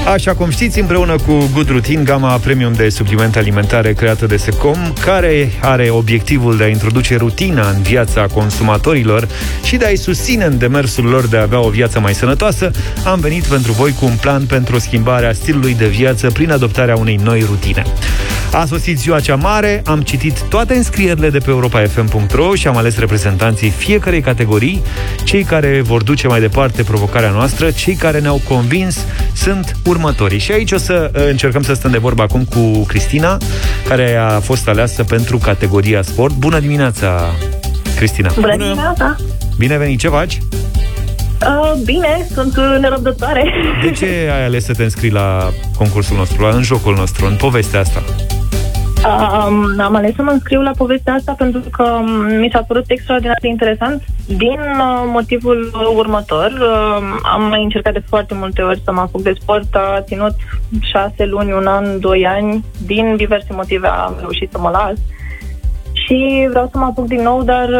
Așa cum știți, împreună cu Good Routine, gama premium de suplimente alimentare creată de Secom, care are obiectivul de a introduce rutina în viața consumatorilor și de a-i susține în demersul lor de a avea o viață mai sănătoasă, am venit pentru voi cu un plan pentru schimbarea stilului de viață prin adoptarea unei noi rutine. A sosit ziua cea mare, am citit toate înscrierile de pe europa.fm.ro și am ales reprezentanții fiecarei categorii. Cei care vor duce mai departe provocarea noastră, cei care ne-au convins, sunt următorii. Și aici o să încercăm să stăm de vorbă acum cu Cristina, care a fost aleasă pentru categoria sport. Bună dimineața, Cristina! Bună dimineața! Bine venit, ce faci? Bine, sunt nerăbdătoare. De ce ai ales să te înscrii la concursul nostru, în jocul nostru, în povestea asta? Am ales să mă înscriu la povestea asta pentru că mi s-a părut extraordinar de interesant din motivul următor. Am mai încercat de foarte multe ori să mă apuc de sport, a ținut 6 luni, 1 an, 2 ani, din diverse motive am reușit să mă las și vreau să mă apuc din nou, dar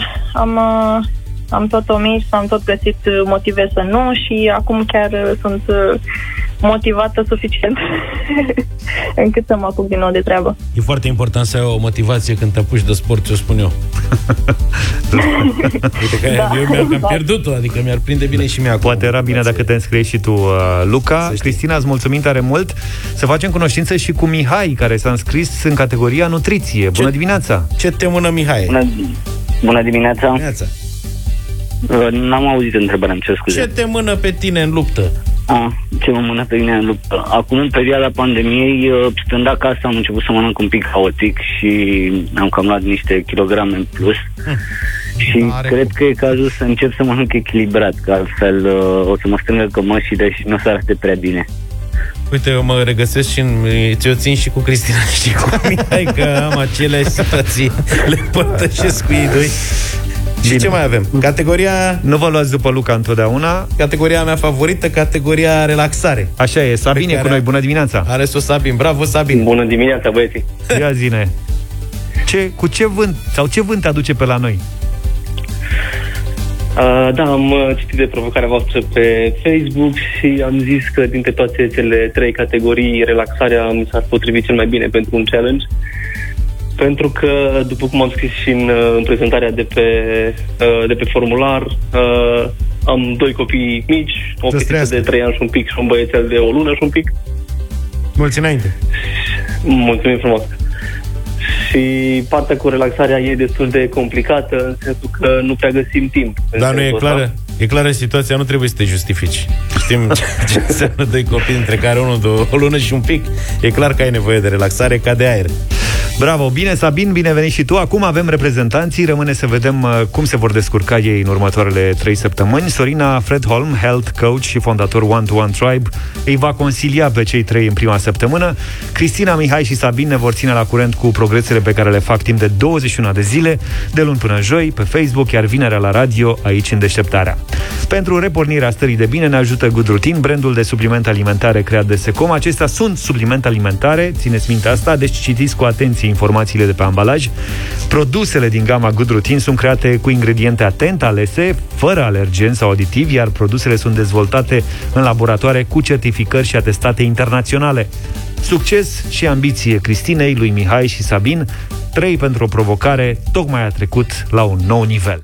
am tot omis, am tot găsit motive să nu și acum chiar sunt motivată suficient încât să mă apuc din nou de treabă. E foarte important să ai o motivație când te apuci de sport, eu spun eu. Uite că eu mi-am cam pierdut-o, adică mi-ar prinde bine și mie acum. Poate era bine dacă te înscrii și tu, Luca. Cristina, îți mulțumim tare mult. Să facem cunoștință și cu Mihai, care s-a înscris în categoria nutriție. Bună dimineața! Ce te mână, Mihai? Bună dimineața! Dimineața. N-am auzit întrebarea, îmi cer scuze. Ce te mână pe tine în luptă? Ce mă mână pe mine în luptă? Acum, în perioada pandemiei, stând acasă, am început să mănânc un pic haotic și am cam luat niște kilograme în plus. Și cred că e cazul să încep să mănânc echilibrat, că altfel o să mă strângă cămășile și nu o să arate prea bine. Uite, eu mă regăsesc și ți-o țin și cu Cristina și cu Mihai, că am aceleași situații, le părtășesc cu ei doi. Și ce mai avem? Categoria... Nu vă luați după Luca întotdeauna. Categoria mea favorită, categoria relaxare. Așa e, Sabin e cu noi, bună dimineața. Ales-o Sabin, bravo Sabin. Bună dimineața, băieții. Ia zine, cu ce vânt, sau ce vânt te aduce pe la noi? Da, am citit de provocarea voastră pe Facebook și am zis că dintre toate cele 3 categorii, relaxarea mi s-ar potrivi cel mai bine pentru un challenge. Pentru că, după cum am scris și în prezentarea de pe formular, am 2 copii mici, o fetiță de 3 ani și un pic și un băiețel de 1 lună și un pic. Mulți înainte! Mulțumim frumos! Și partea cu relaxarea e destul de complicată, în sensul că nu prea găsim timp. Dar nu e clară? E clară situația, nu trebuie să te justifici. Știm ce înseamnă 2 copii, între care unul de 1 lună și un pic. E clar că ai nevoie de relaxare ca de aer. Bravo, bine Sabin, bine venit și tu. Acum avem reprezentanții, rămâne să vedem cum se vor descurca ei în următoarele 3 săptămâni. Sorina Fredholm, health coach și fondator One to One Tribe, îi va consilia pe cei 3 în prima săptămână. Cristina, Mihai și Sabin ne vor ține la curent cu progresele pe care le fac timp de 21 de zile, de luni până joi, pe Facebook, iar vinerea la radio, aici în Deșteptarea. Pentru repornirea stării de bine ne ajută Good Routine, brandul de suplimente alimentare creat de Secom. Acestea sunt suplimente alimentare, țineți minte asta, deci citiți cu atenție informațiile de pe ambalaj. Produsele din gama Good Routine sunt create cu ingrediente atent alese, fără alergeni sau aditivi, iar produsele sunt dezvoltate în laboratoare cu certificări și atestate internaționale. Succes și ambiție Cristinei, lui Mihai și Sabin, 3 pentru o provocare tocmai a trecut la un nou nivel.